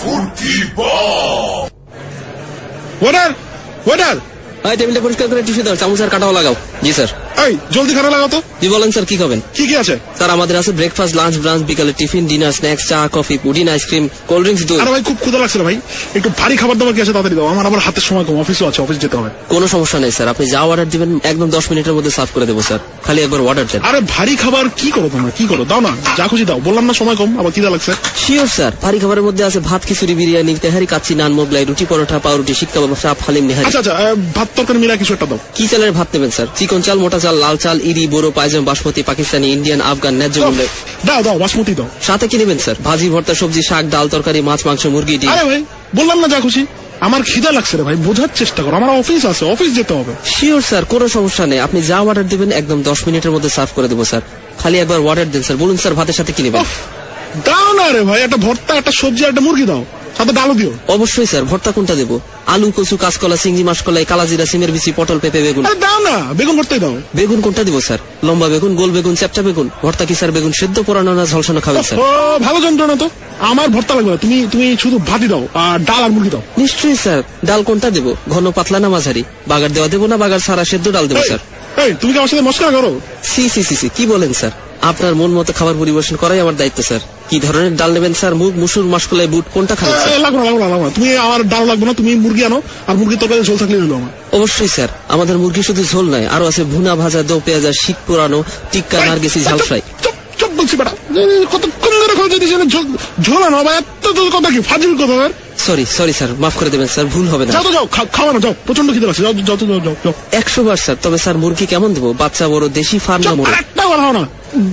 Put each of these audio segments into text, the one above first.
Waiter টেবিলটা পরিষ্কার করে টিস্যু দাও, চামচ আর কাটাও লাগাও। জি স্যার। এই জলদি খানা লাগাও তো। জি বলেন স্যার, কি খাবেন? কি কি আছে? স্যার আমাদের আছে ব্রেকফাস্ট, লাঞ্চ, ব্রাঞ্চ, বিকালে টিফিন, ডিনার, স্ন্যাক্স, চা, coffee, pudding, ice cream, cold drinks, দই। আরে ভাই খুব ক্ষুধা লাগছে ভাই, একটু ভারী খাবার দাবার কি আছে তাড়াতাড়ি দাও, আমার আবার হাতের সময় কম, অফিসও আছে, অফিস যেতে হবে। কোনো সমস্যা নেই স্যার, আপনি যা অর্ডার দিবেন একদম 10 মিনিটের মধ্যে সার্ভ করে দেবো স্যার, খালি একবার অর্ডার দেন। আরে ভারী খাবার কি করো তোমরা, কি করো? দাও না, যা খুশি দাও, বললাম না সময় কম, আবার খিদা লাগছে। শিওর স্যার, ভারী খাবারের মধ্যে আছে ভাত, খিচুড়ি, বিরিয়ানি, তেহারি, কাচ্চি, নান, মোগলাই, রুটি, পরোটা, পাউরুটি, শিক কাবাব, চাপ, হালিম, নেহারি। আচ্ছা ভাত তরকারি মিলা কিছু একটা দাও। কি চালের ভাত নেবেন স্যার? চিকন চাল, মোটা চাল, লাল চাল, ইরি, বোরো, পাইজাম, বাসমতি, পাকিস্তানি, ইন্ডিয়ান, আফগান, ন্যায্য মূল্যে। দাও বাসমতি দাও। সাথে কি নেবেন স্যার? ভাজি, ভর্তা, সবজি, শাক, ডাল, তরকারি, মাছ, মাংস, মুরগি, ডিম। আরে ভাই বললাম না যা খুশি, আমার খিদা লাগছে রে ভাই, বোঝার চেষ্টা করো, আমার অফিস আছে, অফিস যেতে হবে। শিওর স্যার, কোনো সমস্যা নেই, আপনি যা অর্ডার দিবেন একদম 10 মিনিটের মধ্যে সার্ভ করে দেবো স্যার, খালি একবার অর্ডার দেন স্যার। বলুন স্যার, ভাতের সাথে কি নেবেন? দাও না রে ভাই, একটা ভর্তা, একটা সবজি, একটা মুরগি দাও, সাথে ডালও দিও। অবশ্যই স্যার, ভর্তা কোনটা দেবো? আলু, কচু, কাঁচকলা, চিংড়ি, মাসকলাই, কালাজিরা, সিমের বিচি, পটল, পেঁপে, বেগুন। দাও না, বেগুন ভর্তাই দাও। বেগুন কোনটা দিব স্যার? লম্বা বেগুন, গোল বেগুন, চ্যাপটা বেগুন? ভর্তা কি স্যার বেগুন সেদ্ধ, পোড়ানো না ঝলসানো খাবেন স্যার? ও ভালো যন্ত্রণা তো, আমার ভর্তা লাগবে না, তুমি শুধু ভাতই দাও, আর ডাল আর মুরগি দাও। নিশ্চয়ই স্যার। ডাল কোনটা দেবো? ঘন, পাতলা না মাঝারি? বাগার দেওয়া দেবো না বাগার সারা সেদ্ধ ডাল দেবো স্যার? এই তুমি কি আমার সাথে মস্করা করো? সি কি বলেন স্যার? আপনার মন মতো খাবার পরিবেশন করাই আমার দায়িত্ব স্যার। কি ধরনের ডাল নেবেন স্যার? মুগ, মুসুর, মাসকলাই, বুট, কোনটা খাবেন স্যার? লাগবে না, তুমি আমার ডাল লাগবে না, তুমি মুরগি আনো, আর মুরগির তরকারি ঝোল থাকলে হলো আমার। অবশ্যই স্যার, আমাদের মুরগি শুধু ঝোল নয়, আরো আছে ভুনা, ভাজা, দো পেঁয়াজা, শিক পোড়ানো, টিক্কা, নারগেসি, ঝাল ফ্রাই। চুপ বলছি বেটা, কতক্ষণ ধরে খোঁজ দিয়েছি ঝোল আনো, বা এত কথা কি ফাজিল কথা? সরি স্যার, মাফ করে দেবেন স্যার, ভুল হবে না। যাও খাওয়া না, যাও, প্রচন্ড খিদে লাগছে, যাও। 100 বার স্যার। তবে স্যার মুরগি কেমন দেবো? বাচ্চা, বড়, দেশি, ফার্ম না মোরগ? একটা কথা না,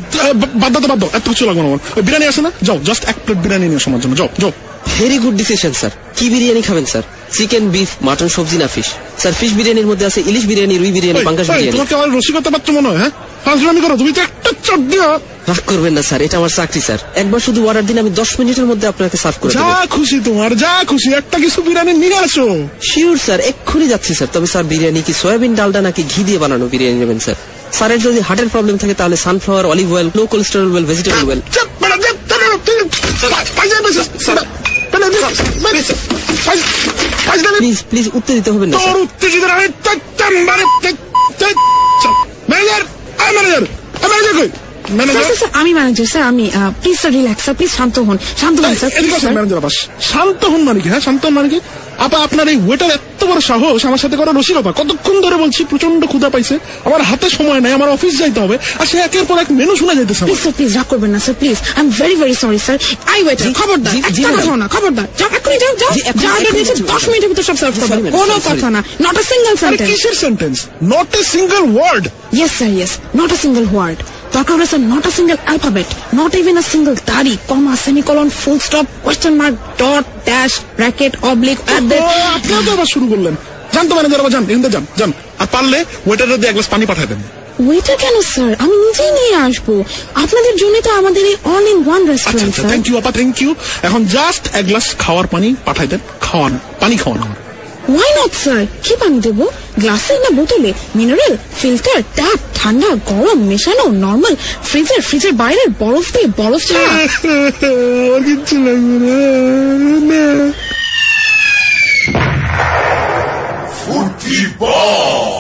বাদ দাও, এত কিছু লাগবে না আমার। বিরিয়ানি আছে না, যাও, জাস্ট এক প্লেট বিরিয়ানি নিয়ে আমার জন্য, যাও। Very good decision sir. কি বিরিয়ানি খাবেন স্যার? চিকেন, বিফ, মাটন, সবজি না ফিশ? স্যার ফিশ বিরিয়ানির মধ্যে আছে ইলিশ বিরিয়ানি, রুই বিরিয়ানি, পাঙ্গাস বিরিয়ানি। তোমাকে আমার রসিকতা পাচ্ছ মনে হয়? হ্যাঁ, ফাজলামি করো, তুমি তো একটা চট দিও। রাগ করবেন না স্যার, এটা আমার চাকরি স্যার। একবার শুধু অর্ডার দিন, আমি 10 মিনিটের মধ্যে আপনাকে সার্ভ করে দেবো। যা খুশি তোমার, যা খুশি, একটা কিছু বিরিয়ানি নিয়ে আসো। শিওর স্যার, এক্ষুনি যাচ্ছি স্যার। তবে স্যার বিরিয়ানি কি সয়াবিন ডালডা নাকি ঘি দিয়ে বানানো বিরিয়ানি নেবেন স্যার? স্যারের যদি হার্টের প্রবলেম থাকে তাহলে sunflower, olive oil, low cholesterol oil, vegetable oil. Please উত্তেজিত হবেন না স্যার। আমি ম্যানেজার স্যার, আমি please sir relax sir, please শান্ত হন স্যার। শান্ত হন মানে কি? হ্যাঁ, শান্ত হন মানে কি? আপা আপনার এই ওয়েটার এত বড় সাহস আমার সাথে করা রসিকতা? কতক্ষণ ধরে বলছি প্রচন্ড ক্ষুধা পাইছে, আমার হাতে সময় নাই, আমার অফিস যাইতে হবে, আর সে একের পর এক মেনু শোনা যাইতেছে। প্লিজ রাগ করবেন না sir, please. I am very sorry sir. I waiter, খবরদার, খবরদার, যাও, এক্ষুনি যাও। 10 মিনিটের ভিতর সব সার্ভ করবেন, কোনো কথা না। Not a single sentence. কিসের sentence? Not a single word? Yes sir, yes, not a single word. দরকার হলে sir not a single alphabet, not even a single দাড়ি, comma, semicolon, full stop, question mark, dot, dash, bracket, oblique, আপনারা তো আবার শুরু করলেন। জানতো manager, আবার যান, আর পারলে ওয়েটারের দিয়ে এক গ্লাস পানি পাঠায় দেন। ওয়েটার কেন স্যার? আমি নিজেই নিয়ে আসবো, আপনাদের জন্য তো আমাদের এই all in one restaurant sir. Thank you আপা, থ্যাংক ইউ। এখন জাস্ট এক গ্লাস খাওয়ার পানি পাঠাই দেন, পানি খাওয়ানো। Why not sir? কি পানি দেবো? গ্লাসে না বোতলে? মিনারেল, ফিল্টার, ট্যাপ, ঠান্ডা, গরম, মেশানো, নর্মাল, ফ্রিজের বাইরের বরফ দিয়ে বরফ ছাড়া? কিচ্ছু লাগবে না।